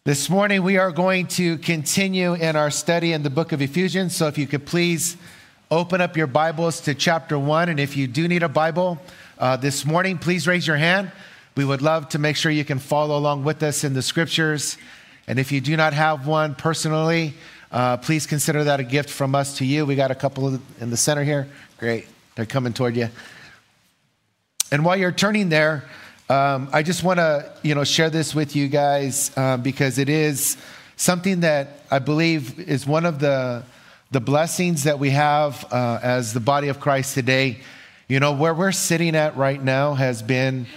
This morning, we are going to continue in our study in the book of Ephesians. So if you could please open up your Bibles to chapter 1. And if you do need a Bible this morning, please raise your hand. We would love to make sure you can follow along with us in the scriptures. And if you do not have one personally, please consider that a gift from us to you. We got a couple in the center here. Great. They're coming toward you. And while you're turning there, I just want to, share this with you guys because it is something that I believe is one of the blessings that we have as the body of Christ today. You know, where we're sitting at right now has been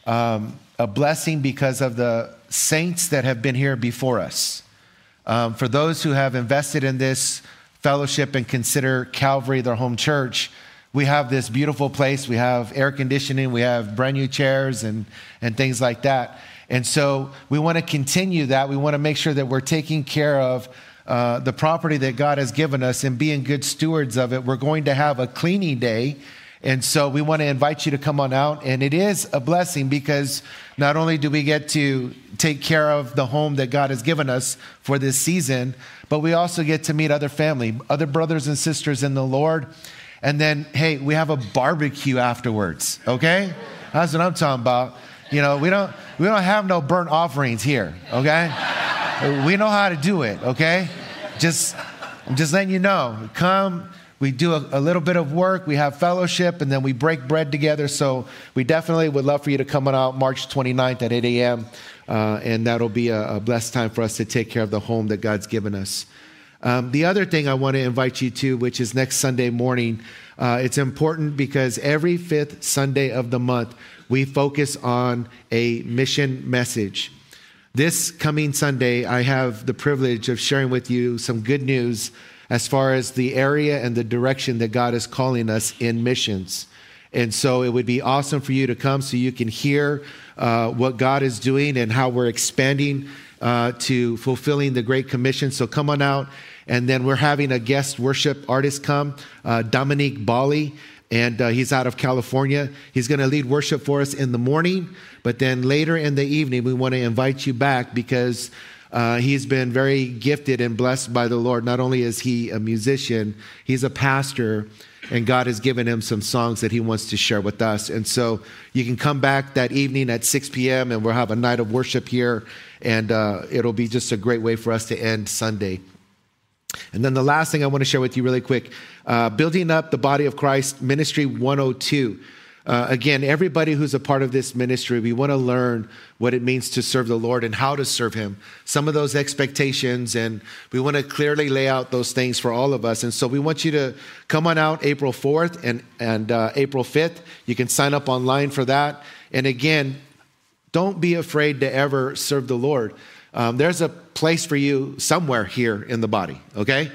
a blessing because of the saints that have been here before us. For those who have invested in this fellowship and consider Calvary their home church, we have this beautiful place. We have air conditioning. We have brand new chairs and things like that. And so we want to continue that. We want to make sure that we're taking care of the property that God has given us and being good stewards of it. We're going to have a cleaning day. And so we want to invite you to come on out. And it is a blessing because not only do we get to take care of the home that God has given us for this season, but we also get to meet other family, other brothers and sisters in the Lord. And then, hey, we have a barbecue afterwards, okay? That's what I'm talking about. You know, we don't have no burnt offerings here, okay? We know how to do it, okay? I'm just letting you know. Come, we do a little bit of work, we have fellowship, and then we break bread together. So we definitely would love for you to come on out March 29th at 8 a.m., and that'll be a blessed time for us to take care of the home that God's given us. The other thing I want to invite you to, which is next Sunday morning, it's important because every fifth Sunday of the month, we focus on a mission message. This coming Sunday, I have the privilege of sharing with you some good news as far as the area and the direction that God is calling us in missions. And so it would be awesome for you to come so you can hear what God is doing and how we're expanding to fulfilling the Great Commission. So come on out. And then we're having a guest worship artist come, Dominique Bali, and he's out of California. He's going to lead worship for us in the morning, but then later in the evening, we want to invite you back because he's been very gifted and blessed by the Lord. Not only is he a musician, he's a pastor, and God has given him some songs that he wants to share with us. And so you can come back that evening at 6 p.m. and we'll have a night of worship here, and it'll be just a great way for us to end Sunday. And then the last thing I want to share with you really quick, Building Up the Body of Christ, Ministry 102. Again, everybody who's a part of this ministry, we want to learn what it means to serve the Lord and how to serve him, some of those expectations, and we want to clearly lay out those things for all of us. And so we want you to come on out April 4th and April 5th. You can sign up online for that. And again, don't be afraid to ever serve the Lord. There's a place for you somewhere here in the body, okay?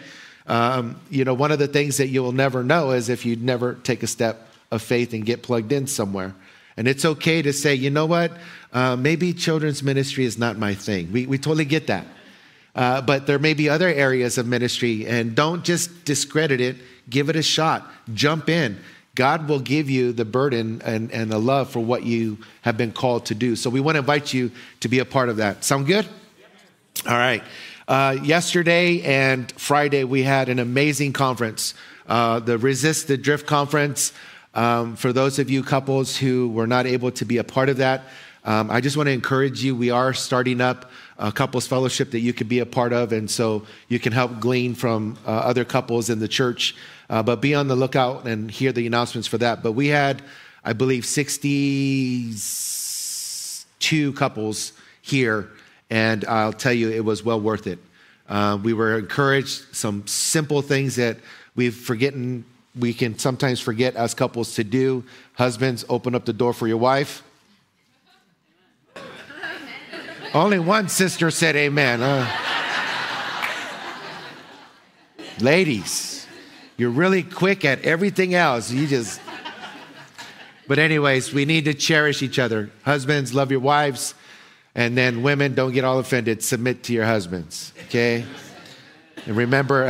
One of the things that you will never know is if you never take a step of faith and get plugged in somewhere. And it's okay to say, you know what? Maybe children's ministry is not my thing. We totally get that. But there may be other areas of ministry, and don't just discredit it. Give it a shot. Jump in. God will give you the burden and the love for what you have been called to do. So we want to invite you to be a part of that. Sound good? All right. Yesterday and Friday, we had an amazing conference, the Resist the Drift Conference. For those of you couples who were not able to be a part of that, I just want to encourage you. We are starting up a couples fellowship that you could be a part of, and so you can help glean from other couples in the church. But be on the lookout and hear the announcements for that. But we had, I believe, 62 couples here, and I'll tell you, it was well worth it. We were encouraged, some simple things that we can sometimes forget as couples to do. Husbands, open up the door for your wife. Only one sister said amen. Ladies, you're really quick at everything else. But anyways, we need to cherish each other. Husbands, love your wives. And then women, don't get all offended. Submit to your husbands, okay? And remember,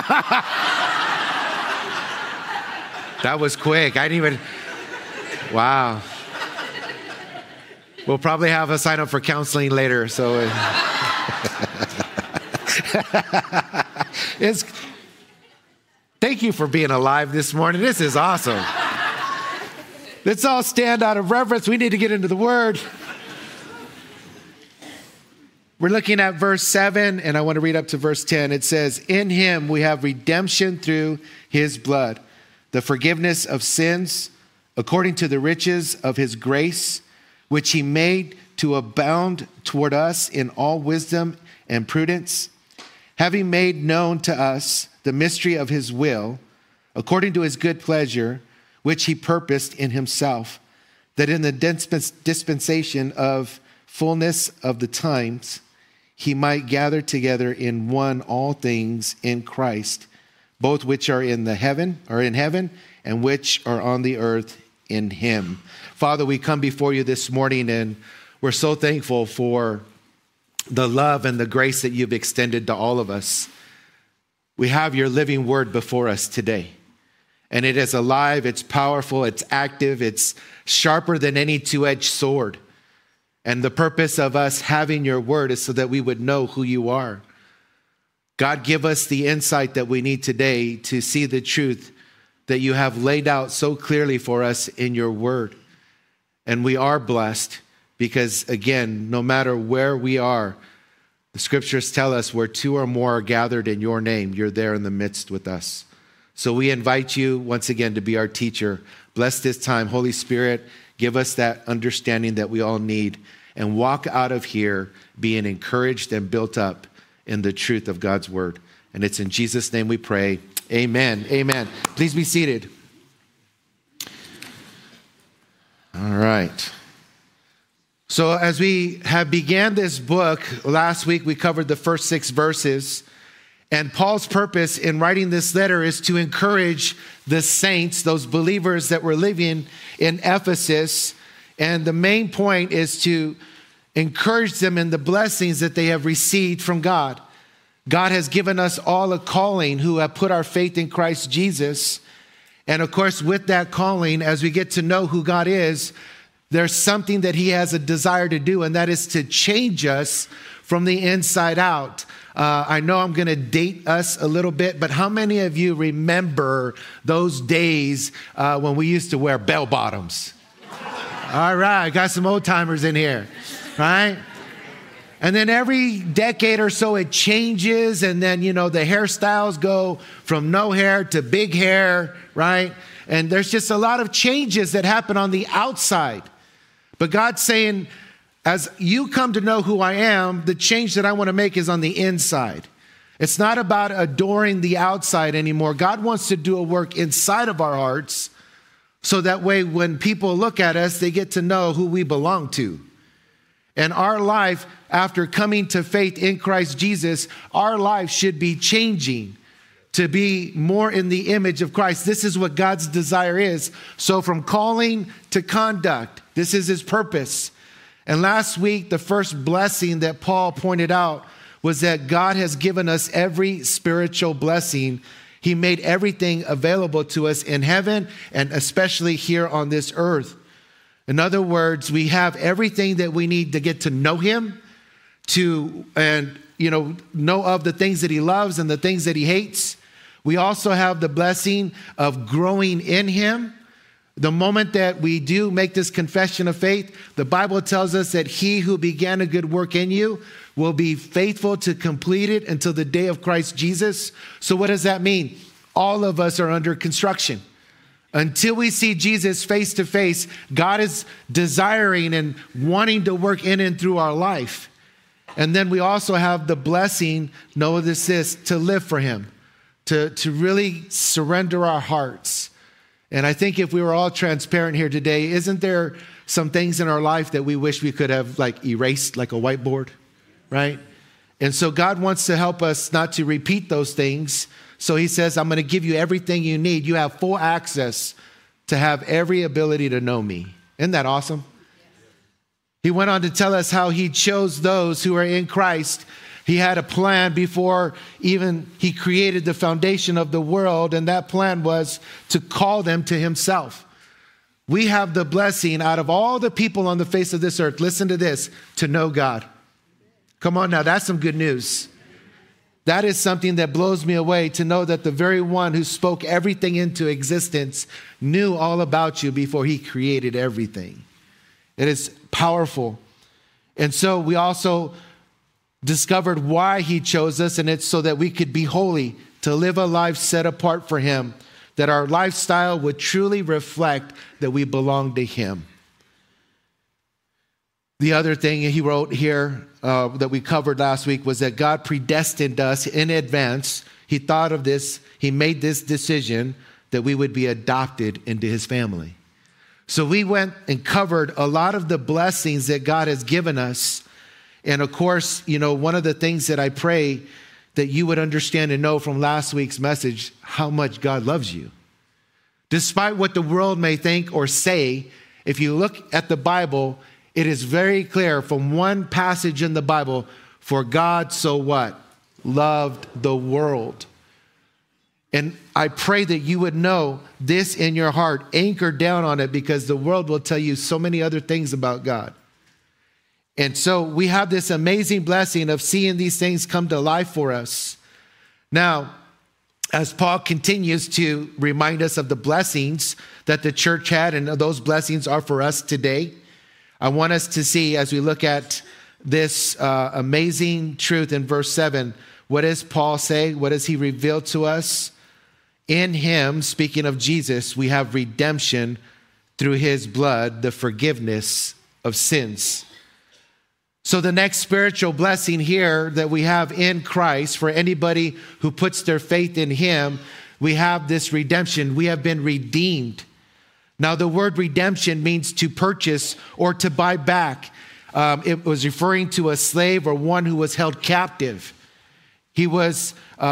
that was quick. I didn't even, wow. We'll probably have a sign up for counseling later. So Thank you for being alive this morning. This is awesome. Let's all stand out of reverence. We need to get into the word. We're looking at verse 7, and I want to read up to verse 10. It says, "In him we have redemption through his blood, the forgiveness of sins, according to the riches of his grace, which he made to abound toward us in all wisdom and prudence, having made known to us the mystery of his will, according to his good pleasure, which he purposed in himself, that in the dispensation of fullness of the times, he might gather together in one all things in Christ, both which are in heaven, and which are on the earth in him." Father, we come before you this morning, and we're so thankful for the love and the grace that you've extended to all of us. We have your living word before us today, and it is alive, it's powerful, it's active, it's sharper than any two-edged sword. And the purpose of us having your word is so that we would know who you are. God, give us the insight that we need today to see the truth that you have laid out so clearly for us in your word. And we are blessed because, again, no matter where we are, the scriptures tell us where two or more are gathered in your name, you're there in the midst with us. So we invite you once again to be our teacher. Bless this time. Holy Spirit, give us that understanding that we all need, and walk out of here being encouraged and built up in the truth of God's word. And it's in Jesus' name we pray. Amen. Amen. Please be seated. All right. So as we have began this book, last week we covered the first 6 verses. And Paul's purpose in writing this letter is to encourage the saints, those believers that were living in Ephesus. And the main point is to encourage them in the blessings that they have received from God. God has given us all a calling who have put our faith in Christ Jesus. And of course, with that calling, as we get to know who God is, there's something that he has a desire to do, and that is to change us from the inside out. I know I'm going to date us a little bit, but how many of you remember those days when we used to wear bell bottoms? All right, got some old timers in here, right? And then every decade or so it changes, and then, the hairstyles go from no hair to big hair, right? And there's just a lot of changes that happen on the outside. But God's saying, as you come to know who I am, the change that I want to make is on the inside. It's not about adoring the outside anymore. God wants to do a work inside of our hearts, so that way when people look at us, they get to know who we belong to. And our life, after coming to faith in Christ Jesus, our life should be changing to be more in the image of Christ. This is what God's desire is. So from calling to conduct, this is his purpose. And last week, the first blessing that Paul pointed out was that God has given us every spiritual blessing. He made everything available to us in heaven and especially here on this earth. In other words, we have everything that we need to get to know him, know of the things that he loves and the things that he hates. We also have the blessing of growing in him. The moment that we do make this confession of faith, the Bible tells us that he who began a good work in you will be faithful to complete it until the day of Christ Jesus. So what does that mean? All of us are under construction. Until we see Jesus face to face, God is desiring and wanting to work in and through our life. And then we also have the blessing, know this, to live for him, to really surrender our hearts. And I think if we were all transparent here today, isn't there some things in our life that we wish we could have erased like a whiteboard, right? And so God wants to help us not to repeat those things. So he says, I'm going to give you everything you need. You have full access to have every ability to know me. Isn't that awesome? He went on to tell us how he chose those who are in Christ. He had a plan before even he created the foundation of the world, and that plan was to call them to himself. We have the blessing out of all the people on the face of this earth, listen to this, to know God. Come on now, that's some good news. That is something that blows me away, to know that the very one who spoke everything into existence knew all about you before he created everything. It is powerful. And so we also discovered why he chose us, and it's so that we could be holy, to live a life set apart for him, that our lifestyle would truly reflect that we belong to him. The other thing he wrote here that we covered last week was that God predestined us in advance. He thought of this. He made this decision that we would be adopted into his family. So we went and covered a lot of the blessings that God has given us. And of course, one of the things that I pray that you would understand and know from last week's message, how much God loves you. Despite what the world may think or say, if you look at the Bible, it is very clear from one passage in the Bible, for God so what? Loved the world. And I pray that you would know this in your heart, anchor down on it, because the world will tell you so many other things about God. And so we have this amazing blessing of seeing these things come to life for us. Now, as Paul continues to remind us of the blessings that the church had, and those blessings are for us today, I want us to see, as we look at this amazing truth in verse 7, what does Paul say? What does he reveal to us? In him, speaking of Jesus, we have redemption through his blood, the forgiveness of sins. So the next spiritual blessing here that we have in Christ, for anybody who puts their faith in him, we have this redemption. We have been redeemed. Now, the word redemption means to purchase or to buy back. It was referring to a slave or one who was held captive. He was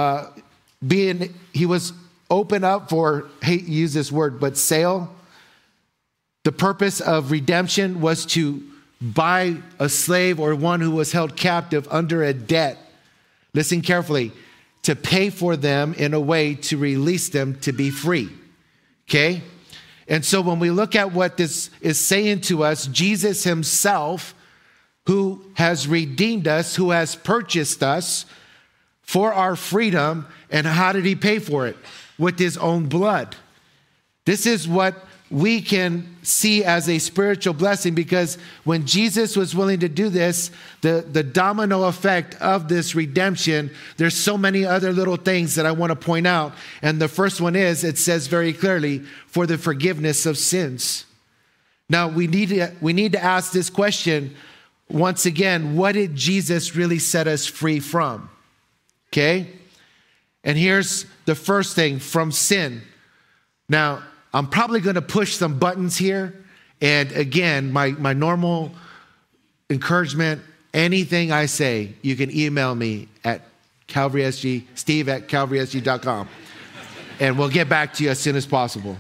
open up for, hate to use this word, but sale. The purpose of redemption was to buy a slave or one who was held captive under a debt. Listen carefully, to pay for them in a way to release them to be free. Okay? And so when we look at what this is saying to us, Jesus himself, who has redeemed us, who has purchased us for our freedom, and how did he pay for it? With his own blood. This is what we can see as a spiritual blessing, because when Jesus was willing to do this, the domino effect of this redemption, there's so many other little things that I want to point out. And the first one is, it says very clearly, for the forgiveness of sins. Now, we need to ask this question once again: what did Jesus really set us free from? Okay? And here's the first thing: from sin. Now, I'm probably going to push some buttons here. And again, my normal encouragement, anything I say, you can email me at CalvarySG, steve@calvarysg.com. And we'll get back to you as soon as possible.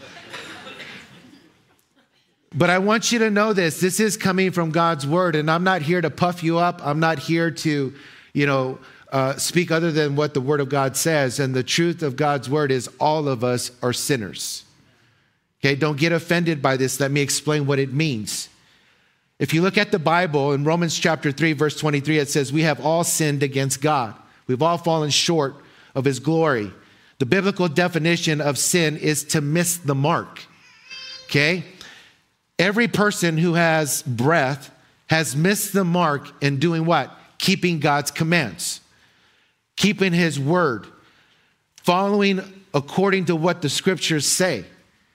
But I want you to know this. This is coming from God's word. And I'm not here to puff you up. I'm not here to, speak other than what the word of God says. And the truth of God's word is all of us are sinners. Okay, don't get offended by this. Let me explain what it means. If you look at the Bible in Romans chapter 3, verse 23, it says, we have all sinned against God. We've all fallen short of his glory. The biblical definition of sin is to miss the mark. Okay? Every person who has breath has missed the mark in doing what? Keeping God's commands. Keeping his word. Following according to what the scriptures say.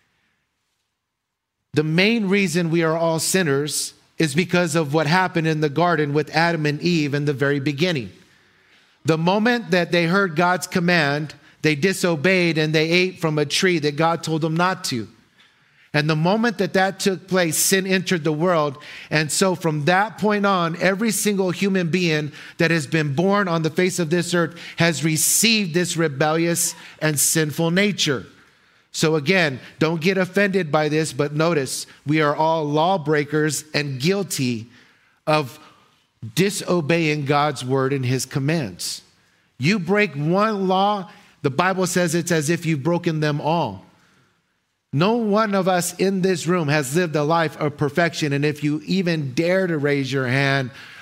The main reason we are all sinners is because of what happened in the garden with Adam and Eve in the very beginning. The moment that they heard God's command, they disobeyed and they ate from a tree that God told them not to. And the moment that took place, sin entered the world. And so from that point on, every single human being that has been born on the face of this earth has received this rebellious and sinful nature. So again, don't get offended by this, but notice we are all lawbreakers and guilty of disobeying God's word and his commands. You break one law, the Bible says it's as if you've broken them all. No one of us in this room has lived a life of perfection. And if you even dare to raise your hand,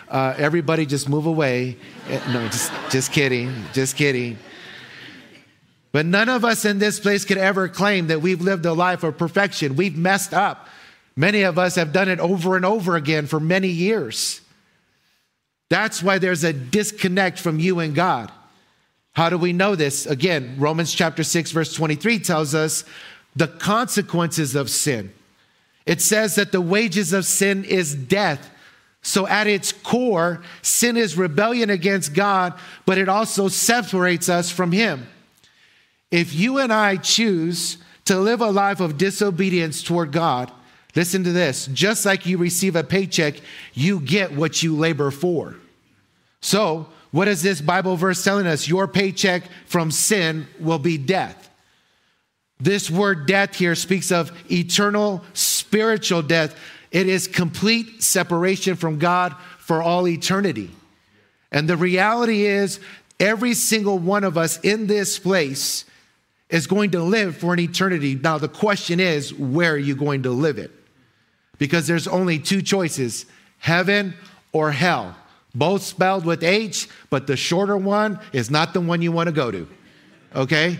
Everybody just move away. No, just kidding. But none of us in this place could ever claim that we've lived a life of perfection. We've messed up. Many of us have done it over and over again for many years. That's why there's a disconnect from you and God. How do we know this? Again, Romans chapter 6, verse 23 tells us the consequences of sin. It says that the wages of sin is death. So at its core, sin is rebellion against God, but it also separates us from Him. If you and I choose to live a life of disobedience toward God, listen to this, just like you receive a paycheck, you get what you labor for. So, what is this Bible verse telling us? Your paycheck from sin will be death. This word death here speaks of eternal spiritual death. It is complete separation from God for all eternity. And the reality is, every single one of us in this place is going to live for an eternity. Now, the question is, where are you going to live it? Because there's only two choices, heaven or hell. Both spelled with H, but the shorter one is not the one you want to go to. Okay?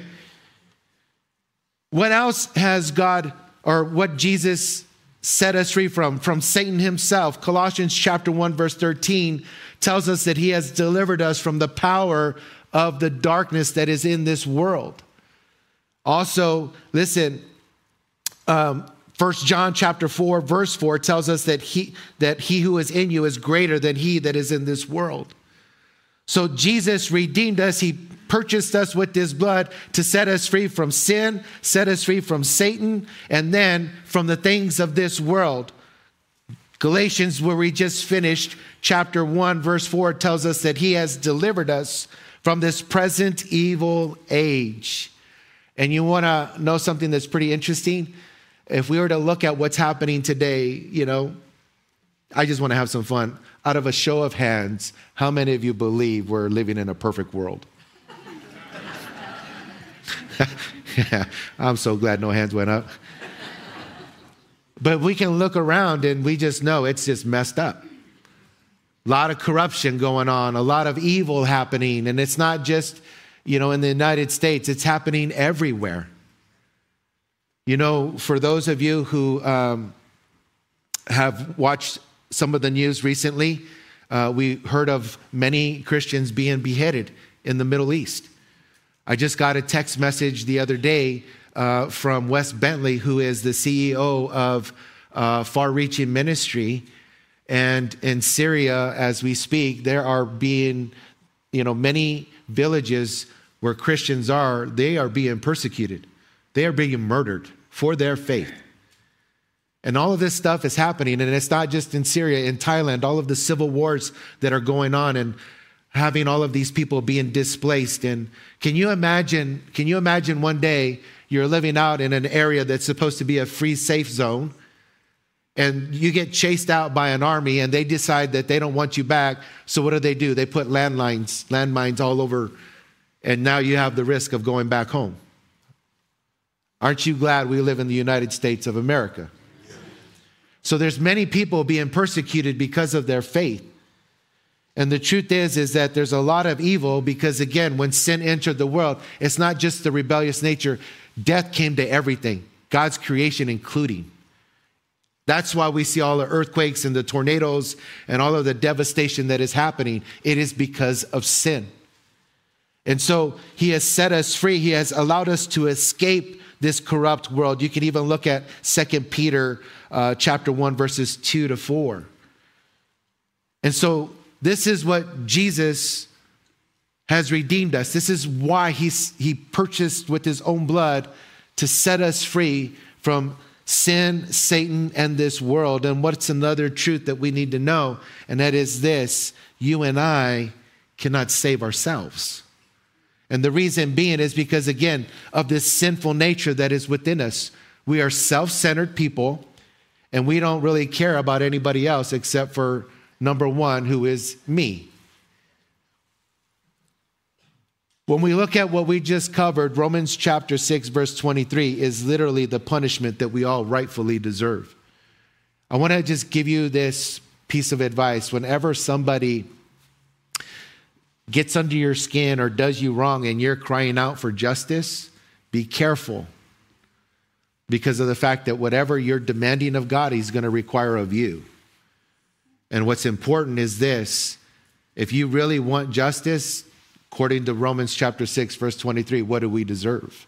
What else has God, or what Jesus set us free from? From Satan himself. Colossians chapter 1, verse 13 tells us that He has delivered us from the power of the darkness that is in this world. Also, listen, 1 John chapter 4, verse 4 tells us that he who is in you is greater than he that is in this world. So Jesus redeemed us. He purchased us with His blood to set us free from sin, set us free from Satan, and then from the things of this world. Galatians, where we just finished, chapter 1, verse 4 tells us that He has delivered us from this present evil age. And you want to know something that's pretty interesting? If we were to look at what's happening today, I just want to have some fun. Out of a show of hands, how many of you believe we're living in a perfect world? Yeah, I'm so glad no hands went up. But we can look around and we just know it's just messed up. A lot of corruption going on, a lot of evil happening. And it's not just, in the United States, it's happening everywhere. For those of you who have watched some of the news recently, we heard of many Christians being beheaded in the Middle East. I just got a text message the other day from Wes Bentley, who is the CEO of Far Reaching Ministry. And in Syria, as we speak, there are being, many villages where Christians are, they are being persecuted. They are being murdered for their faith. And all of this stuff is happening. And it's not just in Syria, in Thailand, all of the civil wars that are going on and having all of these people being displaced. And can you imagine one day you're living out in an area that's supposed to be a free, safe zone, and you get chased out by an army and they decide that they don't want you back. So what do? They put landmines all over, and now you have the risk of going back home. Aren't you glad we live in the United States of America? So there's many people being persecuted because of their faith. And the truth is that there's a lot of evil because, again, when sin entered the world, it's not just the rebellious nature. Death came to everything, God's creation including. That's why we see all the earthquakes and the tornadoes and all of the devastation that is happening. It is because of sin. And so He has set us free. He has allowed us to escape this corrupt world. You can even look at 2 Peter chapter 1, verses 2 to 4. And so this is what Jesus has redeemed us. This is why he purchased with His own blood to set us free from sin, Satan, and this world. And what's another truth that we need to know? And that is this: you and I cannot save ourselves. And the reason being is because, again, of this sinful nature that is within us. We are self-centered people, and we don't really care about anybody else except for number one, who is me. When we look at what we just covered, Romans chapter 6, verse 23 is literally the punishment that we all rightfully deserve. I want to just give you this piece of advice. Whenever somebody gets under your skin or does you wrong and you're crying out for justice, be careful, because of the fact that whatever you're demanding of God, he's going to require of you. And what's important is this: if you really want justice, according to Romans chapter 6, verse 23, what do we deserve?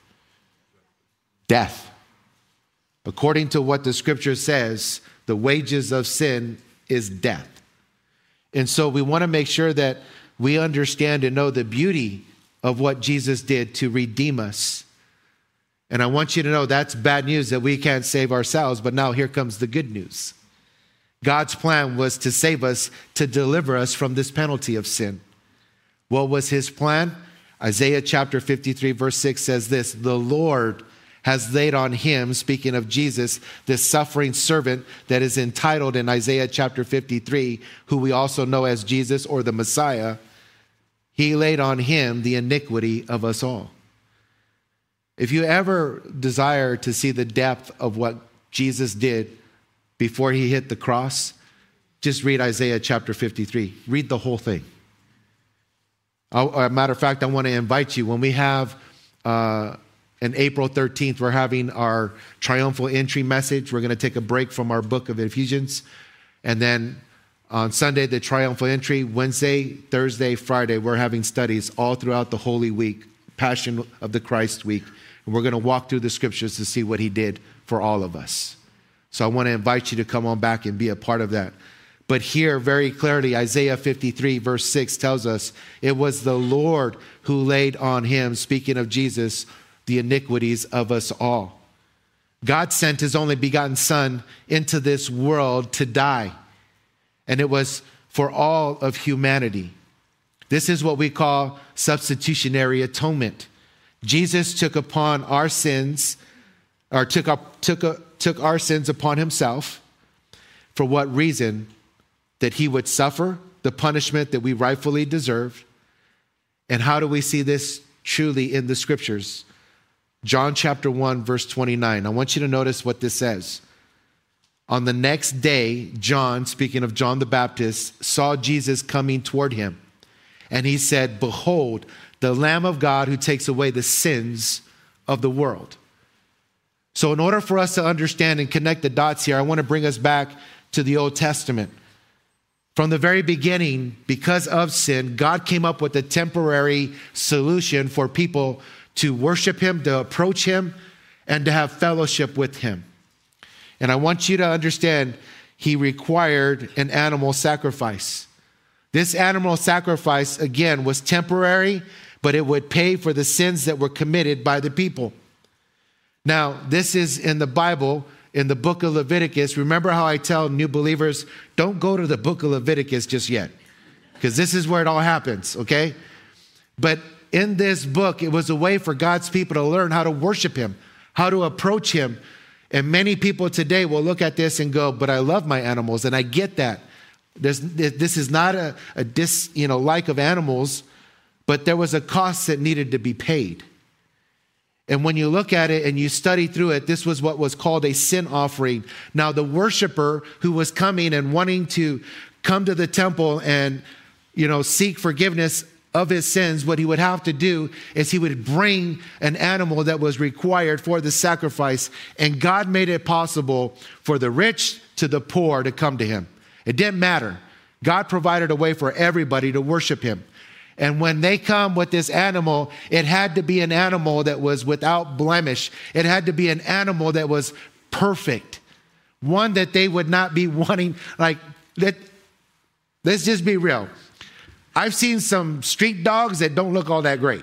Death. According to what the scripture says, the wages of sin is death. And so we want to make sure that we understand and know the beauty of what Jesus did to redeem us. And I want you to know that's bad news, that we can't save ourselves. But now here comes the good news. God's plan was to save us, to deliver us from this penalty of sin. What was his plan? Isaiah chapter 53 verse 6 says this: the Lord has laid on him, speaking of Jesus, this suffering servant that is entitled in Isaiah chapter 53, who we also know as Jesus or the Messiah. He laid on him the iniquity of us all. If you ever desire to see the depth of what Jesus did before he hit the cross, just read Isaiah chapter 53. Read the whole thing. As a matter of fact, I want to invite you, when we have on April 13th, we're having our triumphal entry message. We're going to take a break from our book of Ephesians. And then on Sunday, the triumphal entry. Wednesday, Thursday, Friday, we're having studies all throughout the Holy Week, Passion of the Christ Week. And we're going to walk through the scriptures to see what he did for all of us. So I want to invite you to come on back and be a part of that. But here, very clearly, Isaiah 53 verse 6 tells us it was the Lord who laid on him, speaking of Jesus, the iniquities of us all. God sent his only begotten son into this world to die. And it was for all of humanity. This is what we call substitutionary atonement. Jesus took upon our sins, or took our sins upon himself. For what reason? That he would suffer the punishment that we rightfully deserve. And how do we see this truly in the scriptures? John chapter 1, verse 29. I want you to notice what this says. On the next day, John, speaking of John the Baptist, saw Jesus coming toward him. And he said, "Behold, the Lamb of God who takes away the sins of the world." So in order for us to understand and connect the dots here, I want to bring us back to the Old Testament. From the very beginning, because of sin, God came up with a temporary solution for people to worship him, to approach him, and to have fellowship with him. And I want you to understand, he required an animal sacrifice. This animal sacrifice, again, was temporary, but it would pay for the sins that were committed by the people. Now, this is in the Bible, in the book of Leviticus. Remember how I tell new believers, don't go to the book of Leviticus just yet, because this is where it all happens, okay? But in this book, it was a way for God's people to learn how to worship him, how to approach him. And many people today will look at this and go, but I love my animals, and I get that. This is not a dislike of animals, but there was a cost that needed to be paid. And when you look at it and you study through it, this was what was called a sin offering. Now, the worshiper who was coming and wanting to come to the temple and, seek forgiveness of his sins, what he would have to do is he would bring an animal that was required for the sacrifice. And God made it possible for the rich to the poor to come to him. It didn't matter. God provided a way for everybody to worship him. And when they come with this animal, it had to be an animal that was without blemish. It had to be an animal that was perfect. One that they would not be wanting, let's just be real. I've seen some street dogs that don't look all that great.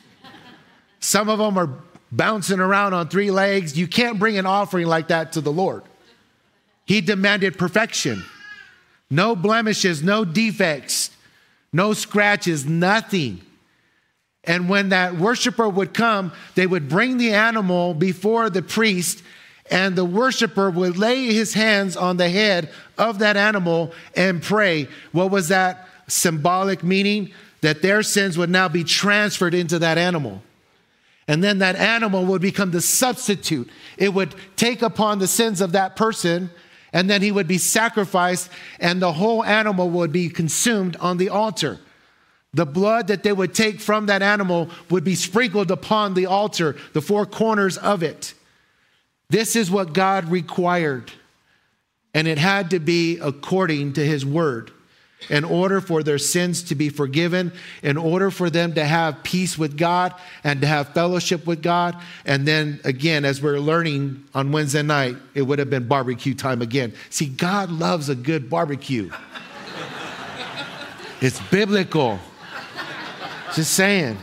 Some of them are bouncing around on three legs. You can't bring an offering like that to the Lord. He demanded perfection. No blemishes, no defects. No scratches, nothing. And when that worshiper would come, they would bring the animal before the priest, and the worshiper would lay his hands on the head of that animal and pray. What was that symbolic meaning? That their sins would now be transferred into that animal. And then that animal would become the substitute. It would take upon the sins of that person, And then he would be sacrificed, and the whole animal would be consumed on the altar. The blood that they would take from that animal would be sprinkled upon the altar, the four corners of it. This is what God required. And it had to be according to his word. In order for their sins to be forgiven, in order for them to have peace with God and to have fellowship with God. And then again, as we're learning on Wednesday night, it would have been barbecue time again. See, God loves a good barbecue. It's biblical. Just saying.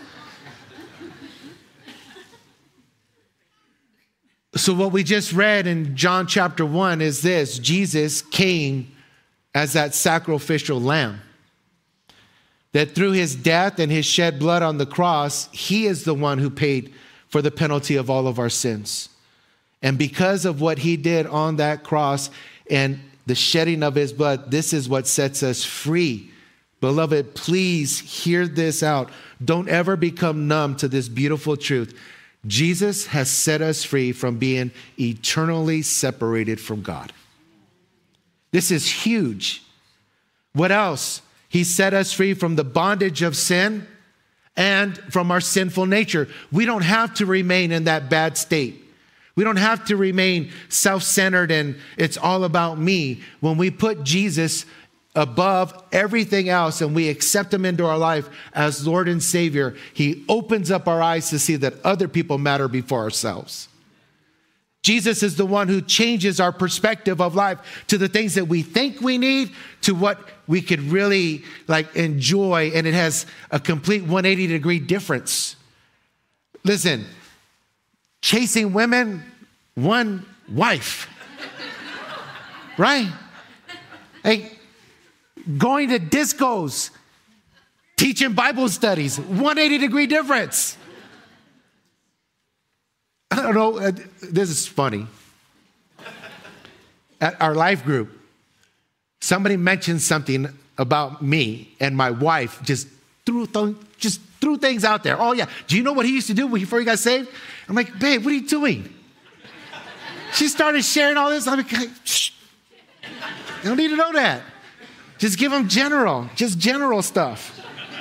So what we just read in John chapter 1 is this: Jesus came as that sacrificial lamb. That through his death and his shed blood on the cross, he is the one who paid for the penalty of all of our sins. And because of what he did on that cross and the shedding of his blood, this is what sets us free. Beloved, please hear this out. Don't ever become numb to this beautiful truth. Jesus has set us free from being eternally separated from God. This is huge. What else? He set us free from the bondage of sin and from our sinful nature. We don't have to remain in that bad state. We don't have to remain self-centered and it's all about me. When we put Jesus above everything else and we accept him into our life as Lord and Savior, he opens up our eyes to see that other people matter before ourselves. Jesus is the one who changes our perspective of life to the things that we think we need to what we could really enjoy. And it has a complete 180-degree difference. Listen, chasing women, one wife, right? Hey, going to discos, teaching Bible studies, 180-degree difference. I don't know, this is funny. At our life group, somebody mentioned something about me and my wife just threw things out there. Oh yeah, do you know what he used to do before he got saved? I'm like, babe, what are you doing? She started sharing all this. I'm like, shh. You don't need to know that. Just give them general stuff.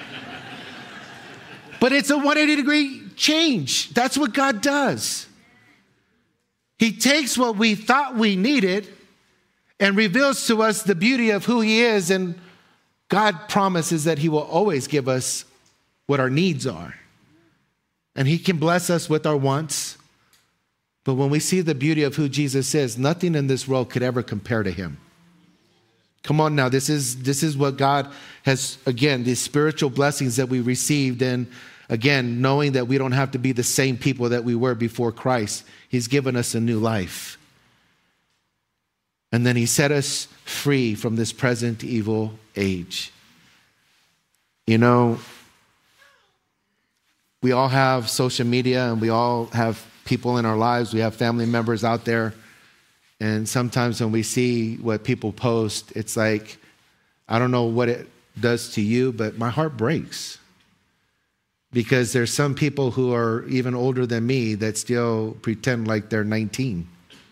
But it's a 180-degree change. That's what God does. He takes what we thought we needed and reveals to us the beauty of who he is. And God promises that he will always give us what our needs are. And he can bless us with our wants. But when we see the beauty of who Jesus is, nothing in this world could ever compare to him. Come on now, this is what God has, again, these spiritual blessings that we received. And again, knowing that we don't have to be the same people that we were before Christ. He's given us a new life. And then he set us free from this present evil age. You know, we all have social media and we all have people in our lives. We have family members out there. And sometimes when we see what people post, it's like, I don't know what it does to you, but my heart breaks. Because there's some people who are even older than me that still pretend like they're 19.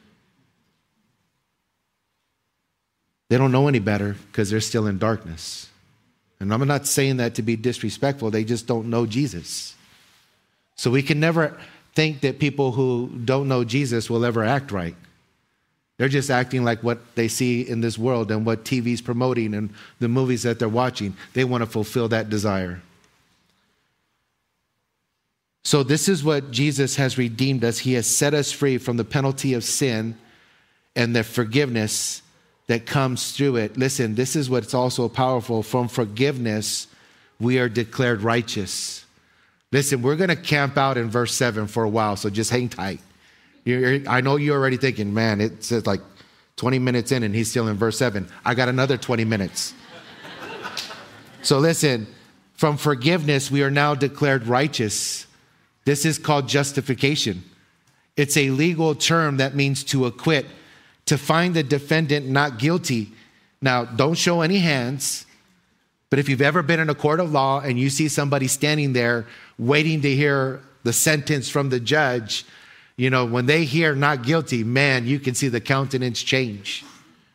They don't know any better because they're still in darkness. And I'm not saying that to be disrespectful. They just don't know Jesus. So we can never think that people who don't know Jesus will ever act right. They're just acting like what they see in this world and what TV's promoting and the movies that they're watching. They want to fulfill that desire. So this is what Jesus has redeemed us. He has set us free from the penalty of sin and the forgiveness that comes through it. Listen, this is what's also powerful. From forgiveness, we are declared righteous. Listen, we're going to camp out in verse 7 for a while, so just hang tight. I know you're already thinking, man, it says like 20 minutes in and he's still in verse 7. I got another 20 minutes. So listen, from forgiveness, we are now declared righteous. This is called justification. It's a legal term that means to acquit, to find the defendant not guilty. Now, don't show any hands, but if you've ever been in a court of law and you see somebody standing there waiting to hear the sentence from the judge, You know, when they hear not guilty, man, you can see the countenance change.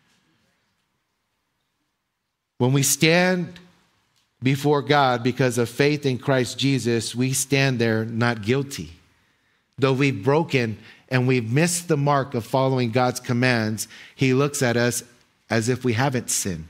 When we stand before God because of faith in Christ Jesus, we stand there not guilty. Though we've broken and we've missed the mark of following God's commands, he looks at us as if we haven't sinned.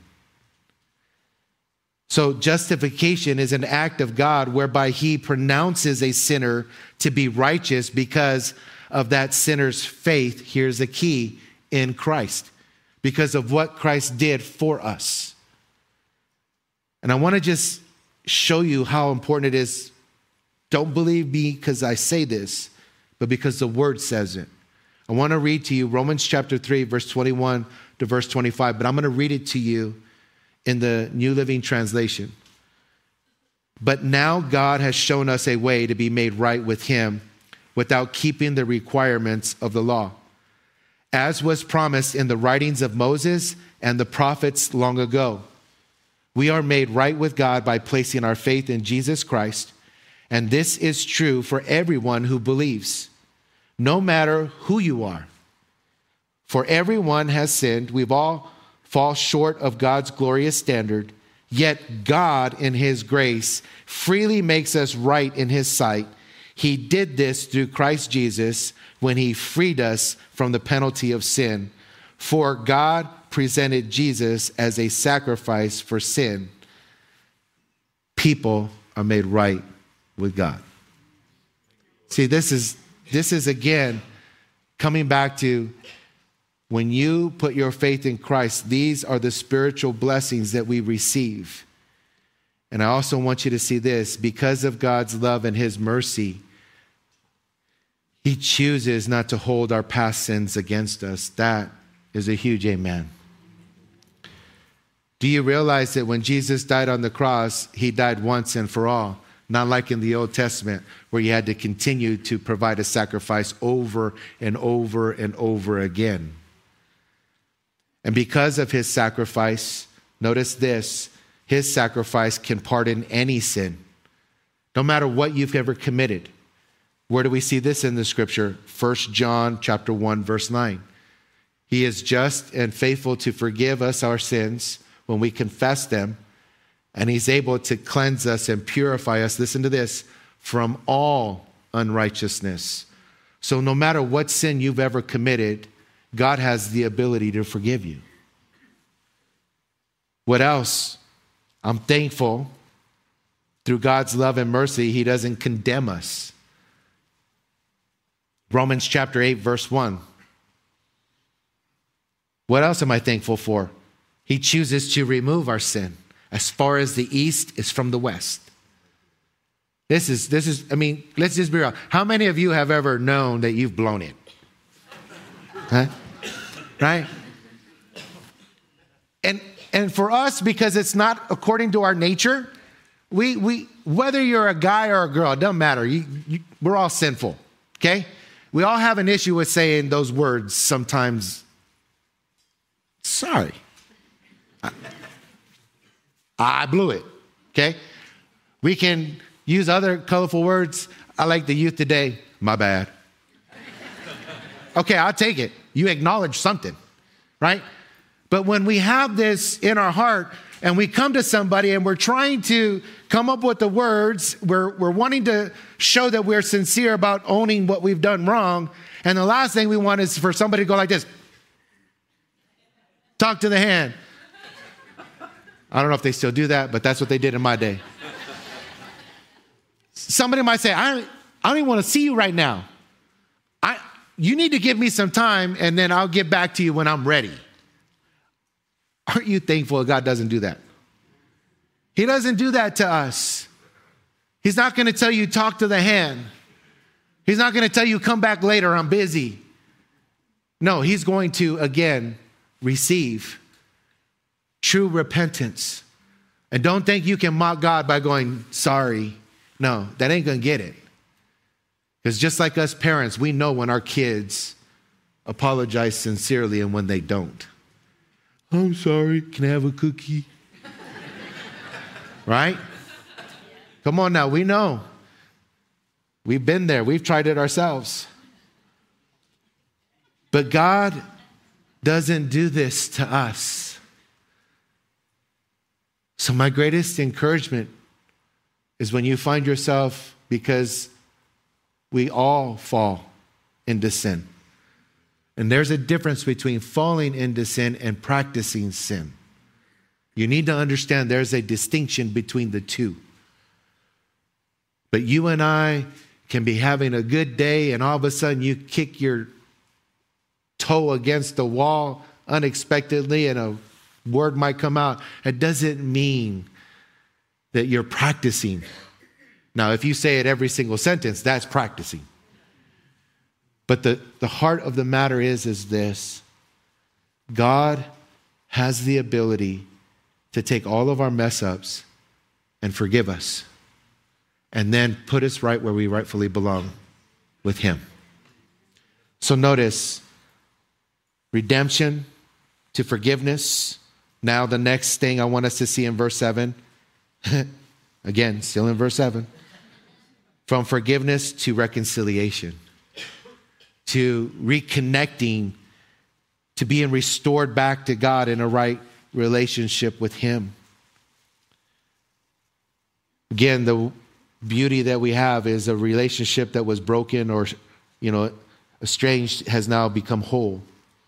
So justification is an act of God whereby he pronounces a sinner to be righteous because of that sinner's faith. Here's the key: in Christ, because of what Christ did for us. And I want to just show you how important it is. Don't believe me because I say this, but because the word says it. I want to read to you Romans chapter 3, verse 21 to verse 25, but I'm going to read it to you in the New Living Translation. But now God has shown us a way to be made right with him without keeping the requirements of the law. As was promised in the writings of Moses and the prophets long ago, we are made right with God by placing our faith in Jesus Christ. And this is true for everyone who believes, no matter who you are. For everyone has sinned. We've all fall short of God's glorious standard. Yet God, in his grace, freely makes us right in his sight. He did this through Christ Jesus when he freed us from the penalty of sin. For God presented Jesus as a sacrifice for sin. People are made right with God. See, this is again coming back to when you put your faith in Christ, these are the spiritual blessings that we receive. And I also want you to see this: because of God's love and his mercy, he chooses not to hold our past sins against us. That is a huge amen. Do you realize that when Jesus died on the cross, he died once and for all? Not like in the Old Testament, where you had to continue to provide a sacrifice over and over and over again. And because of his sacrifice, notice this: his sacrifice can pardon any sin, no matter what you've ever committed. Where do we see this in the scripture? 1 John chapter 1, verse 9. He is just and faithful to forgive us our sins when we confess them, and he's able to cleanse us and purify us, listen to this, from all unrighteousness. So no matter what sin you've ever committed, God has the ability to forgive you. What else? I'm thankful through God's love and mercy, he doesn't condemn us. Romans chapter 8, verse 1. What else am I thankful for? He chooses to remove our sin as far as the east is from the west. This is, I mean, let's just be real. How many of you have ever known that you've blown it? Huh? Right? And for us, because it's not according to our nature, we whether you're a guy or a girl, it doesn't matter. We're all sinful, okay? We all have an issue with saying those words sometimes. Sorry. I blew it, okay? We can use other colorful words. I like the youth today. My bad. Okay, I'll take it. You acknowledge something, right? But when we have this in our heart and we come to somebody and we're trying to come up with the words, we're wanting to show that we're sincere about owning what we've done wrong. And the last thing we want is for somebody to go like this. Talk to the hand. I don't know if they still do that, but that's what they did in my day. Somebody might say, I don't even want to see you right now. You need to give me some time and then I'll get back to you when I'm ready. Aren't you thankful that God doesn't do that? He doesn't do that to us. He's not going to tell you, talk to the hand. He's not going to tell you, come back later, I'm busy. No, he's going to, again, receive true repentance. And don't think you can mock God by going, sorry. No, that ain't going to get it. Because just like us parents, we know when our kids apologize sincerely and when they don't. I'm sorry, can I have a cookie? Right? Come on now, we know. We've been there. We've tried it ourselves. But God doesn't do this to us. So my greatest encouragement is when you find yourself, because we all fall into sin. And there's a difference between falling into sin and practicing sin. You need to understand there's a distinction between the two. But you and I can be having a good day and all of a sudden you kick your toe against the wall unexpectedly and a word might come out. It doesn't mean that you're practicing. Now, if you say it every single sentence, that's practicing. But the heart of the matter is this. God has the ability to take all of our mess ups and forgive us and then put us right where we rightfully belong with him. So notice redemption to forgiveness. Now the next thing I want us to see in verse 7, again, still in verse 7, from forgiveness to reconciliation, to reconnecting, to being restored back to God in a right relationship with him. Again, the beauty that we have is a relationship that was broken or, estranged has now become whole.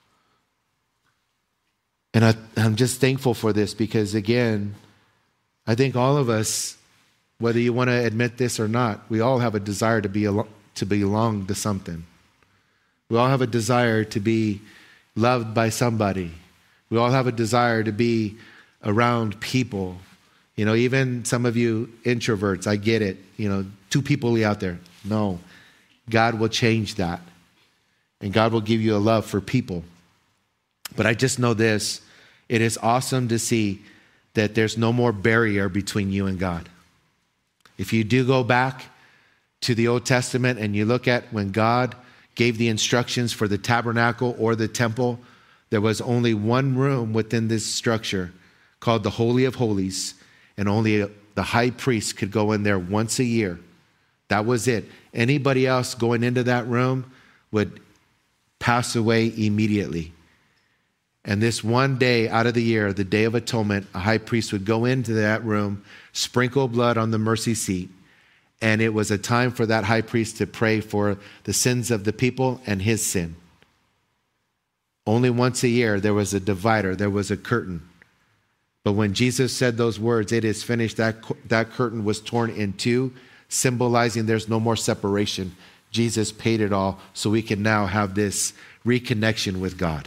And I'm just thankful for this because, again, I think all of us, whether you want to admit this or not, we all have a desire to belong to something. We all have a desire to be loved by somebody. We all have a desire to be around people. Even some of you introverts, I get it. Too people-y out there. No, God will change that. And God will give you a love for people. But I just know this. It is awesome to see that there's no more barrier between you and God. If you do go back to the Old Testament and you look at when God gave the instructions for the tabernacle or the temple, there was only one room within this structure called the Holy of Holies, and only the high priest could go in there once a year. That was it. Anybody else going into that room would pass away immediately. And this one day out of the year, the Day of Atonement, a high priest would go into that room, sprinkle blood on the mercy seat, and it was a time for that high priest to pray for the sins of the people and his sin. Only once a year, there was a divider, there was a curtain. But when Jesus said those words, "It is finished," that curtain was torn in two, symbolizing there's no more separation. Jesus paid it all, so we can now have this reconnection with God.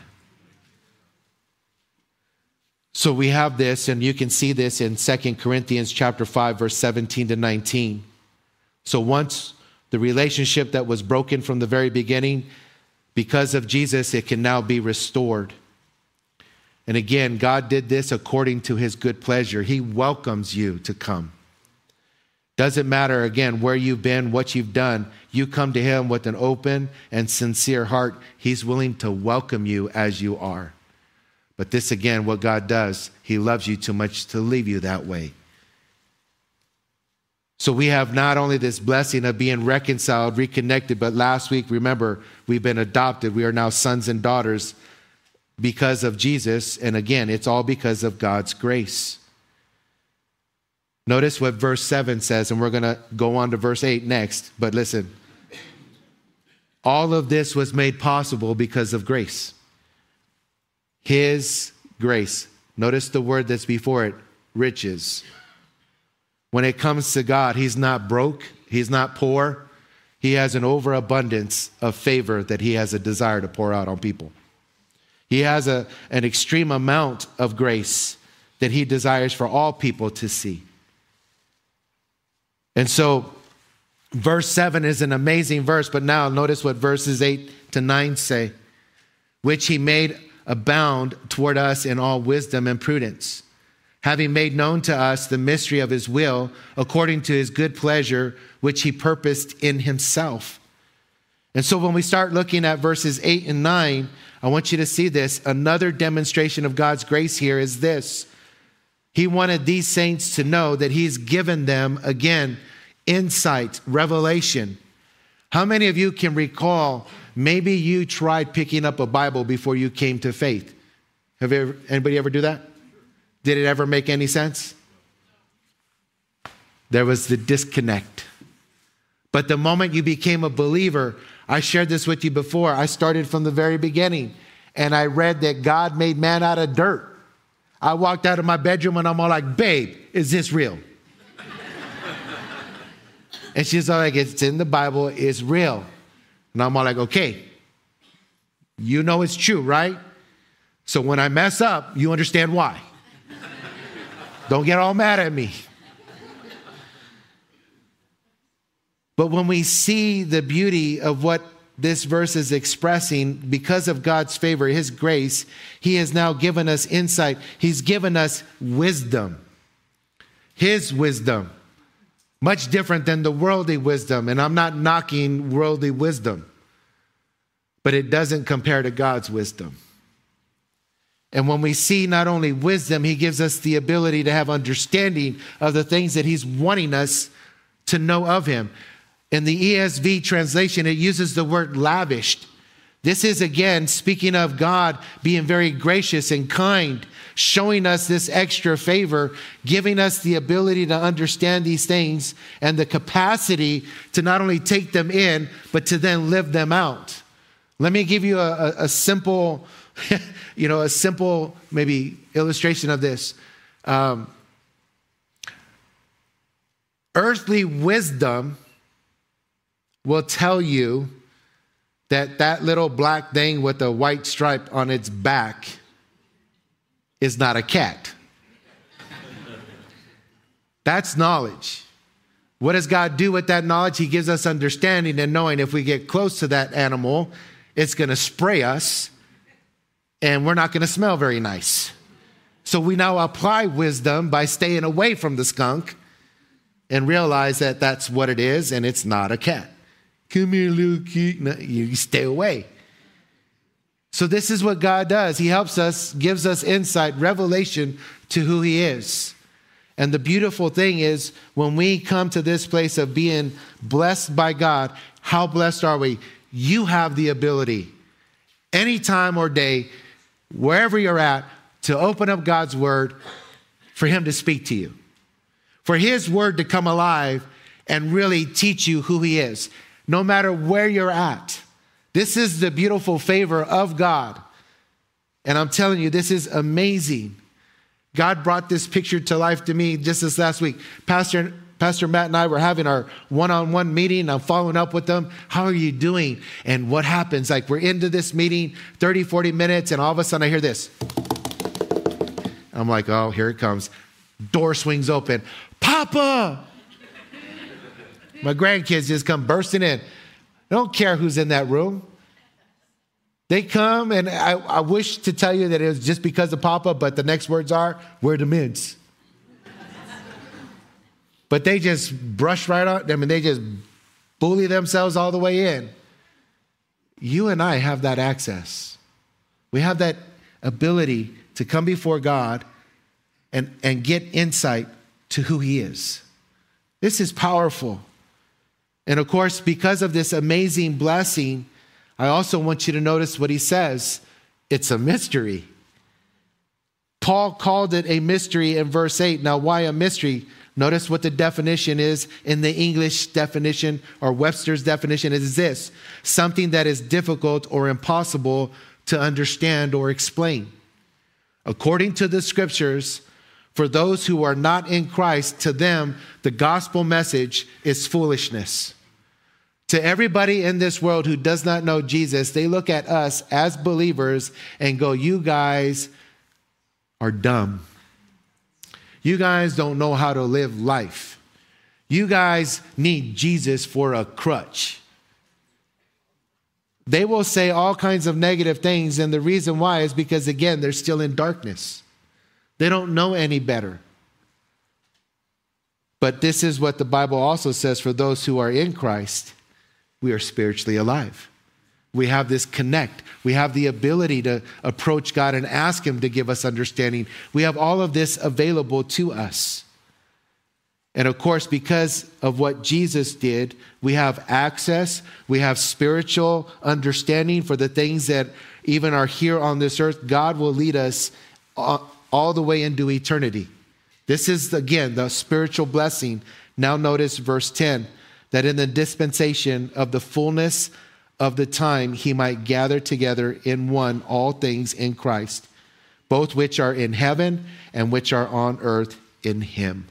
So we have this, and you can see this in 2 Corinthians chapter 5, verse 17 to 19. So once the relationship that was broken from the very beginning, because of Jesus, it can now be restored. And again, God did this according to his good pleasure. He welcomes you to come. Doesn't matter, again, where you've been, what you've done. You come to him with an open and sincere heart. He's willing to welcome you as you are. But this, again, what God does, he loves you too much to leave you that way. So we have not only this blessing of being reconciled, reconnected, but last week, remember, we've been adopted. We are now sons and daughters because of Jesus. And again, it's all because of God's grace. Notice what verse 7 says, and we're going to go on to verse 8 next. But listen, all of this was made possible because of grace. His grace. Notice the word that's before it, riches. When it comes to God, he's not broke. He's not poor. He has an overabundance of favor that he has a desire to pour out on people. He has an extreme amount of grace that he desires for all people to see. And so verse 7 is an amazing verse, but now notice what verses 8 to 9 say. Which he made abound toward us in all wisdom and prudence, having made known to us the mystery of his will, according to his good pleasure, which he purposed in himself. And so when we start looking at verses 8 and 9, I want you to see this. Another demonstration of God's grace here is this. He wanted these saints to know that he's given them, again, insight, revelation. How many of you can recall Maybe you tried picking up a Bible before you came to faith. Anybody ever do that? Did it ever make any sense? There was the disconnect. But the moment you became a believer, I shared this with you before, I started from the very beginning, and I read that God made man out of dirt. I walked out of my bedroom and I'm all like, babe, is this real? And she's all like, it's in the Bible, it's real. And I'm all like, okay, you know it's true, right? So when I mess up, you understand why. Don't get all mad at me. But when we see the beauty of what this verse is expressing, because of God's favor, his grace, he has now given us insight. He's given us wisdom. His wisdom. Much different than the worldly wisdom. And I'm not knocking worldly wisdom, but it doesn't compare to God's wisdom. And when we see not only wisdom, he gives us the ability to have understanding of the things that he's wanting us to know of him. In the ESV translation, it uses the word lavished. This is, again, speaking of God being very gracious and kind, showing us this extra favor, giving us the ability to understand these things and the capacity to not only take them in, but to then live them out. Let me give you a simple, a simple maybe illustration of this. Earthly wisdom will tell you that little black thing with a white stripe on its back is not a cat. That's knowledge. What does God do with that knowledge? He gives us understanding and knowing if we get close to that animal, it's going to spray us and we're not going to smell very nice. So we now apply wisdom by staying away from the skunk and realize that that's what it is and it's not a cat. Come here, little kid. No, you stay away. So this is what God does. He helps us, gives us insight, revelation to who he is. And the beautiful thing is when we come to this place of being blessed by God, how blessed are we? You have the ability, any time or day, wherever you're at, to open up God's word for him to speak to you. For his word to come alive and really teach you who he is. No matter where you're at. This is the beautiful favor of God. And I'm telling you, this is amazing. God brought this picture to life to me just this last week. Pastor Matt and I were having our one-on-one meeting. I'm following up with them. How are you doing? And what happens? Like we're into this meeting, 30, 40 minutes, and all of a sudden I hear this. I'm like, oh, here it comes. Door swings open. Papa! My grandkids just come bursting in. I don't care who's in that room. They come, and I wish to tell you that it was just because of Papa, but the next words are, "Where the mints?" But they just brush right on. I mean, they just bully themselves all the way in. You and I have that access. We have that ability to come before God and get insight to who he is. This is powerful. And of course, because of this amazing blessing, I also want you to notice what he says. It's a mystery. Paul called it a mystery in verse 8. Now, why a mystery? Notice what the definition is in the English definition or Webster's definition is this: something that is difficult or impossible to understand or explain. According to the scriptures, for those who are not in Christ, to them, the gospel message is foolishness. To everybody in this world who does not know Jesus, they look at us as believers and go, you guys are dumb. You guys don't know how to live life. You guys need Jesus for a crutch. They will say all kinds of negative things, and the reason why is because, again, they're still in darkness. They don't know any better. But this is what the Bible also says: for those who are in Christ, we are spiritually alive. We have this connect. We have the ability to approach God and ask him to give us understanding. We have all of this available to us. And of course, because of what Jesus did, we have access, we have spiritual understanding for the things that even are here on this earth. God will lead us all the way into eternity. This is, again, the spiritual blessing. Now notice verse 10, that in the dispensation of the fullness of the time, he might gather together in one all things in Christ, both which are in heaven and which are on earth in him.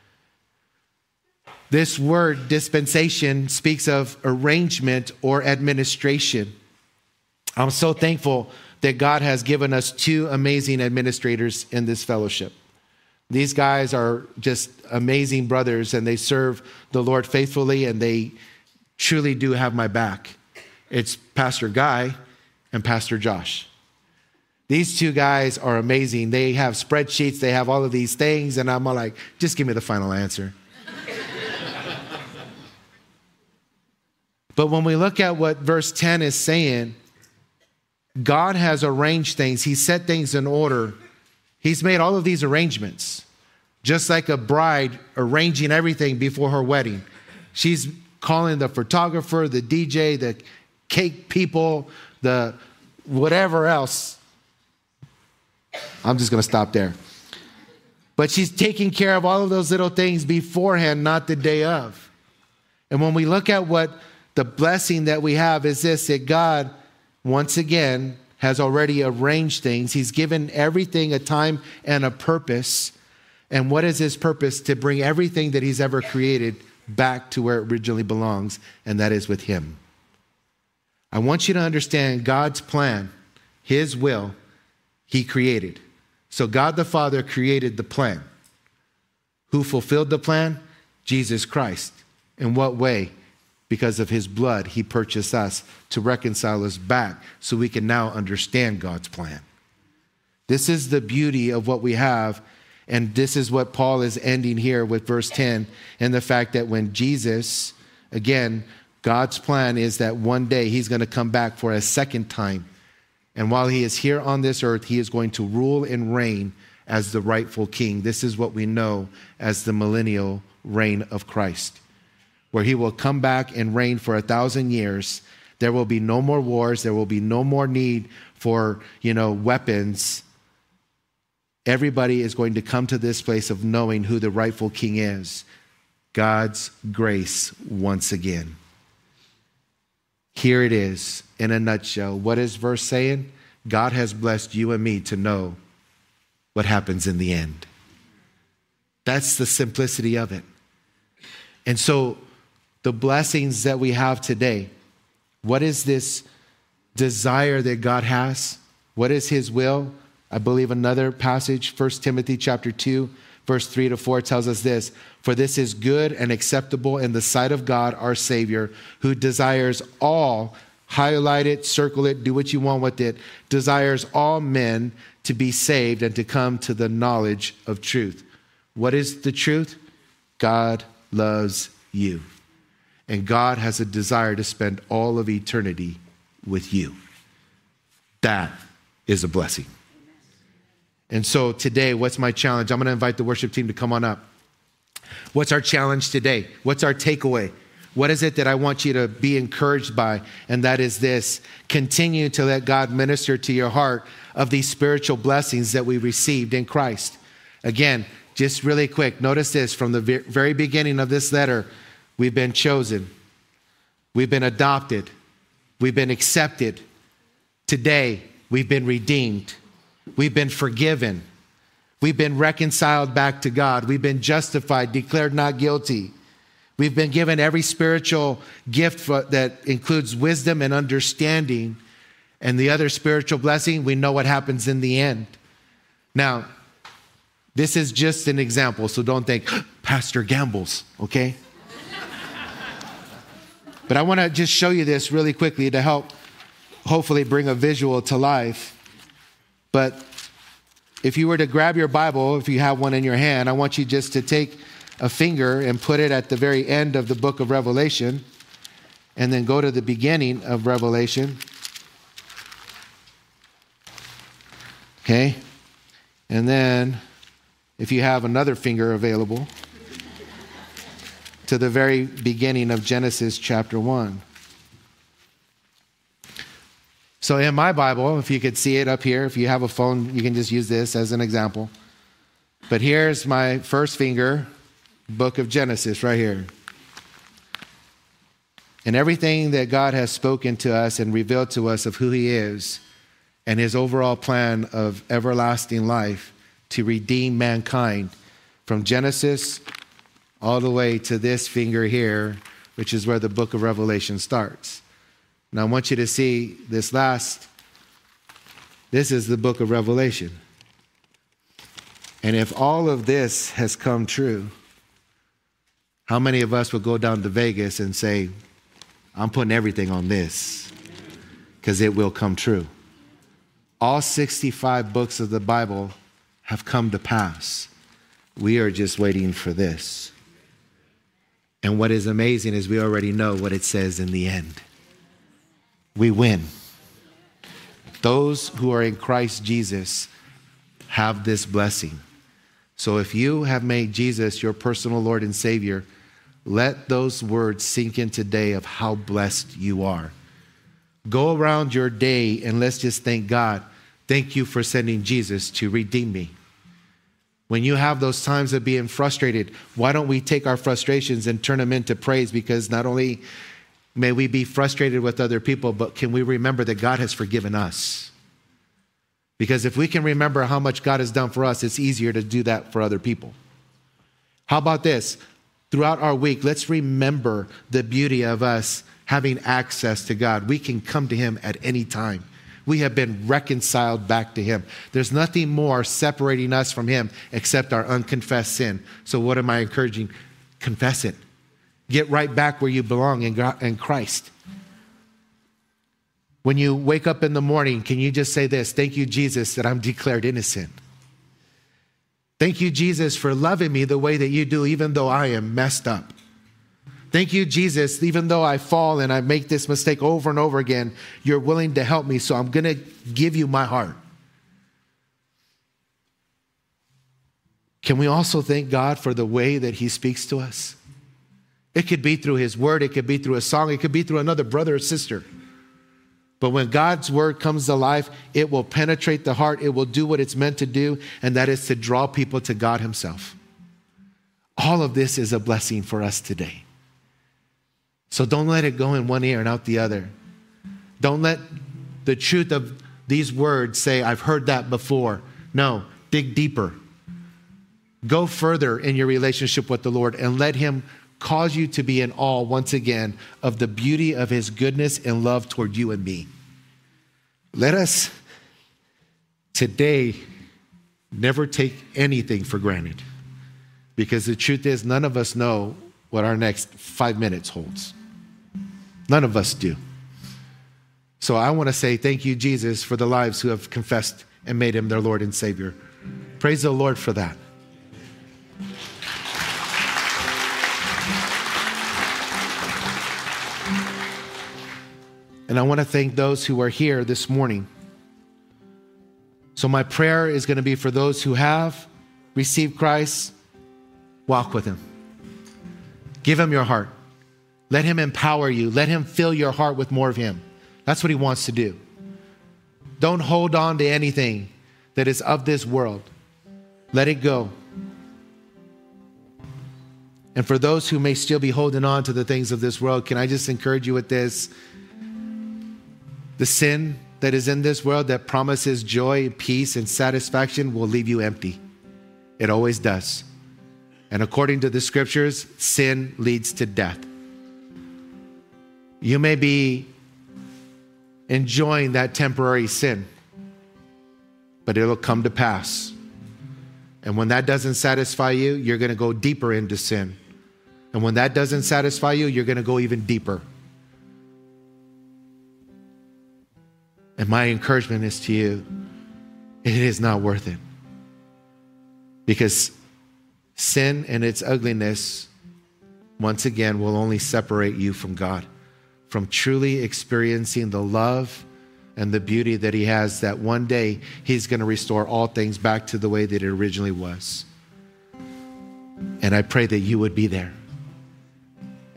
This word dispensation speaks of arrangement or administration. I'm so thankful that God has given us two amazing administrators in this fellowship. These guys are just amazing brothers, and they serve the Lord faithfully, and they truly do have my back. It's Pastor Guy and Pastor Josh. These two guys are amazing. They have spreadsheets, they have all of these things, and I'm all like, just give me the final answer. But when we look at what verse 10 is saying, God has arranged things. He set things in order. He's made all of these arrangements, just like a bride arranging everything before her wedding. She's calling the photographer, the DJ, the cake people, the whatever else. I'm just going to stop there. But she's taking care of all of those little things beforehand, not the day of. And when we look at what the blessing that we have is this, that God, once again, has already arranged things. He's given everything a time and a purpose. And what is his purpose? To bring everything that he's ever created back to where it originally belongs, and that is with him. I want you to understand God's plan, his will, he created. So God the Father created the plan. Who fulfilled the plan? Jesus Christ. In what way? Because of his blood, he purchased us to reconcile us back so we can now understand God's plan. This is the beauty of what we have. And this is what Paul is ending here with verse 10, and the fact that when Jesus, again, God's plan is that one day he's going to come back for a second time. And while he is here on this earth, he is going to rule and reign as the rightful king. This is what we know as the millennial reign of Christ, where he will come back and reign for 1,000 years. There will be no more wars. There will be no more need for, weapons. Everybody is going to come to this place of knowing who the rightful king is. God's grace once again. Here it is in a nutshell. What is verse saying? God has blessed you and me to know what happens in the end. That's the simplicity of it. And so the blessings that we have today, what is this desire that God has? What is his will? I believe another passage, 1 Timothy chapter 2, verse 3-4 tells us this: for this is good and acceptable in the sight of God, our Savior, who desires all, highlight it, circle it, do what you want with it, desires all men to be saved and to come to the knowledge of truth. What is the truth? God loves you. And God has a desire to spend all of eternity with you. That is a blessing. And so today, what's my challenge? I'm going to invite the worship team to come on up. What's our challenge today? What's our takeaway? What is it that I want you to be encouraged by? And that is this: continue to let God minister to your heart of these spiritual blessings that we received in Christ. Again, just really quick, notice this from the very beginning of this letter. We've been chosen. We've been adopted. We've been accepted. Today, we've been redeemed. We've been forgiven. We've been reconciled back to God. We've been justified, declared not guilty. We've been given every spiritual gift that includes wisdom and understanding. And the other spiritual blessing, we know what happens in the end. Now, this is just an example, so don't think, Pastor Gambles, okay? But I want to just show you this really quickly to help hopefully bring a visual to life. But if you were to grab your Bible, if you have one in your hand, I want you just to take a finger and put it at the very end of the book of Revelation, and then go to the beginning of Revelation. Okay? And then, if you have another finger available, to the very beginning of Genesis chapter 1. So in my Bible, if you could see it up here, if you have a phone, you can just use this as an example. But here's my first finger, book of Genesis right here. And everything that God has spoken to us and revealed to us of who he is and his overall plan of everlasting life to redeem mankind from Genesis all the way to this finger here, which is where the book of Revelation starts. Now I want you to see this is the book of Revelation. And if all of this has come true, how many of us would go down to Vegas and say, I'm putting everything on this because it will come true? All 65 books of the Bible have come to pass. We are just waiting for this. And what is amazing is we already know what it says in the end. We win. Those who are in Christ Jesus have this blessing. So if you have made Jesus your personal Lord and Savior, let those words sink in today of how blessed you are. Go around your day and let's just thank God. Thank you for sending Jesus to redeem me. When you have those times of being frustrated, why don't we take our frustrations and turn them into praise? Because not only may we be frustrated with other people, but can we remember that God has forgiven us? Because if we can remember how much God has done for us, it's easier to do that for other people. How about this? Throughout our week, let's remember the beauty of us having access to God. We can come to him at any time. We have been reconciled back to him. There's nothing more separating us from him except our unconfessed sin. So what am I encouraging? Confess it. Get right back where you belong in Christ. When you wake up in the morning, can you just say this? Thank you, Jesus, that I'm declared innocent. Thank you, Jesus, for loving me the way that you do, even though I am messed up. Thank you, Jesus, even though I fall and I make this mistake over and over again, you're willing to help me, so I'm going to give you my heart. Can we also thank God for the way that he speaks to us? It could be through his word, it could be through a song, it could be through another brother or sister. But when God's word comes to life, it will penetrate the heart, it will do what it's meant to do, and that is to draw people to God himself. All of this is a blessing for us today. So don't let it go in one ear and out the other. Don't let the truth of these words say, I've heard that before. No, dig deeper. Go further in your relationship with the Lord and let him cause you to be in awe once again of the beauty of his goodness and love toward you and me. Let us today never take anything for granted, because the truth is none of us know what our next 5 minutes holds. None of us do. So I want to say thank you, Jesus, for the lives who have confessed and made him their Lord and Savior. Praise the Lord for that. And I want to thank those who are here this morning. So my prayer is going to be for those who have received Christ, walk with him. Give him your heart. Let him empower you. Let him fill your heart with more of him. That's what he wants to do. Don't hold on to anything that is of this world. Let it go. And for those who may still be holding on to the things of this world, can I just encourage you with this? The sin that is in this world that promises joy, peace, and satisfaction will leave you empty. It always does. And according to the scriptures, sin leads to death. You may be enjoying that temporary sin, but it'll come to pass. And when that doesn't satisfy you, you're going to go deeper into sin. And when that doesn't satisfy you, you're going to go even deeper. And my encouragement is to you, it is not worth it. Because sin and its ugliness, once again, will only separate you from God, from truly experiencing the love and the beauty that he has, that one day he's going to restore all things back to the way that it originally was. And I pray that you would be there.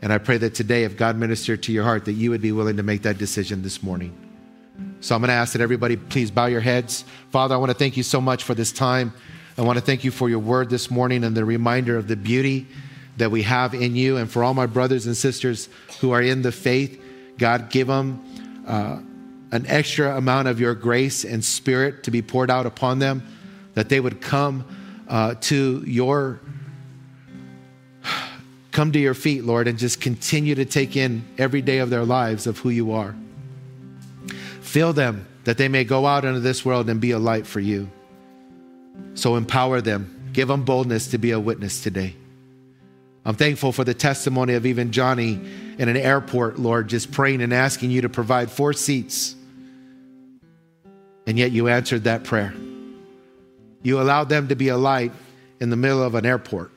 And I pray that today, if God ministered to your heart, that you would be willing to make that decision this morning. So I'm going to ask that everybody please bow your heads. Father, I want to thank you so much for this time. I want to thank you for your word this morning and the reminder of the beauty that we have in you. And for all my brothers and sisters who are in the faith, God, give them an extra amount of your grace and spirit to be poured out upon them, that they would come to your feet, Lord, and just continue to take in every day of their lives of who you are. Fill them that they may go out into this world and be a light for you. So empower them. Give them boldness to be a witness today. I'm thankful for the testimony of even Johnny in an airport, Lord, just praying and asking you to provide 4 seats. And yet you answered that prayer. You allowed them to be a light in the middle of an airport.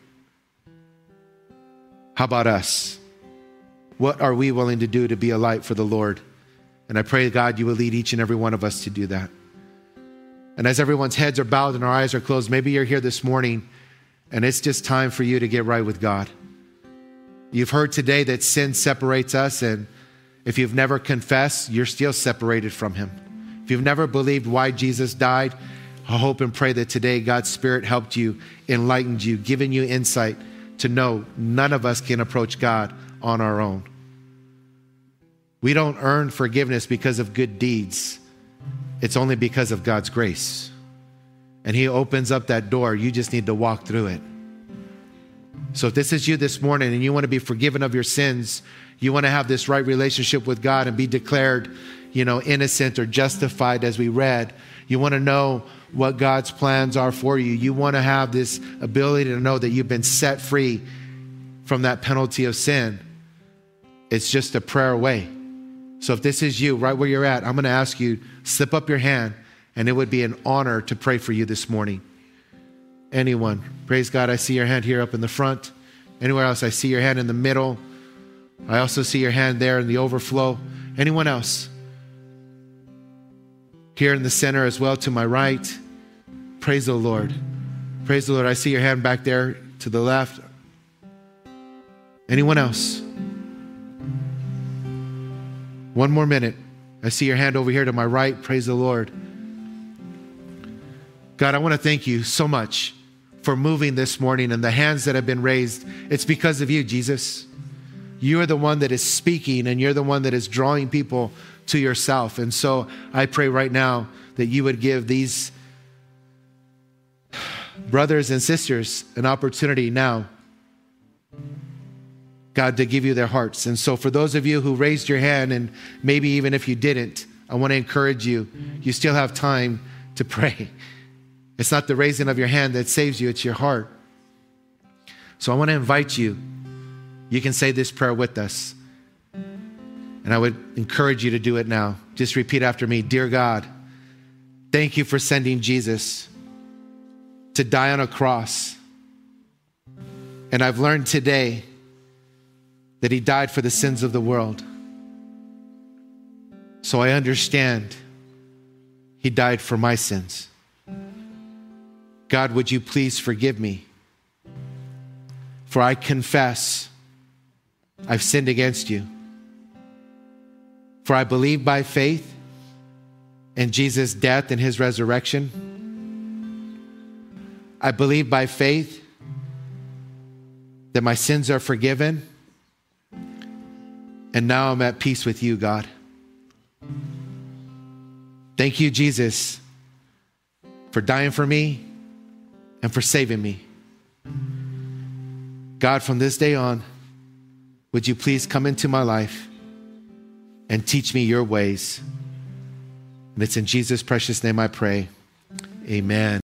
How about us? What are we willing to do to be a light for the Lord? And I pray, God, you will lead each and every one of us to do that. And as everyone's heads are bowed and our eyes are closed, maybe you're here this morning and it's just time for you to get right with God. You've heard today that sin separates us, and if you've never confessed, you're still separated from him. If you've never believed why Jesus died, I hope and pray that today God's Spirit helped you, enlightened you, given you insight to know none of us can approach God on our own. We don't earn forgiveness because of good deeds. It's only because of God's grace. And he opens up that door. You just need to walk through it. So if this is you this morning and you want to be forgiven of your sins, you want to have this right relationship with God and be declared, innocent or justified as we read, you want to know what God's plans are for you. You want to have this ability to know that you've been set free from that penalty of sin. It's just a prayer away. So if this is you, right where you're at, I'm going to ask you, slip up your hand, and it would be an honor to pray for you this morning. Anyone? Praise God. I see your hand here up in the front. Anywhere else? I see your hand in the middle. I also see your hand there in the overflow. Anyone else? Here in the center as well to my right. Praise the Lord. Praise the Lord. I see your hand back there to the left. Anyone else? One more minute. I see your hand over here to my right. Praise the Lord. God, I want to thank you so much for moving this morning and the hands that have been raised. It's because of you, Jesus. You are the one that is speaking, and you're the one that is drawing people to yourself. And so I pray right now that you would give these brothers and sisters an opportunity now, God, to give you their hearts. And so for those of you who raised your hand, and maybe even if you didn't, I want to encourage you, you still have time to pray. It's not the raising of your hand that saves you, it's your heart. So I want to invite you. You can say this prayer with us. And I would encourage you to do it now. Just repeat after me. Dear God, thank you for sending Jesus to die on a cross. And I've learned today that he died for the sins of the world. So I understand he died for my sins. God, would you please forgive me? For I confess I've sinned against you. For I believe by faith in Jesus' death and his resurrection. I believe by faith that my sins are forgiven. And now I'm at peace with you, God. Thank you, Jesus, for dying for me and for saving me. God, from this day on, would you please come into my life and teach me your ways? And it's in Jesus' precious name I pray. Amen.